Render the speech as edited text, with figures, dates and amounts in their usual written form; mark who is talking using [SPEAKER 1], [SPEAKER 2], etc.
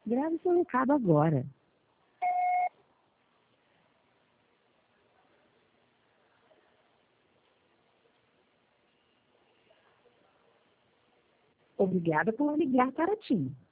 [SPEAKER 1] Grave seu recado agora. Obrigada por ligar para TIM.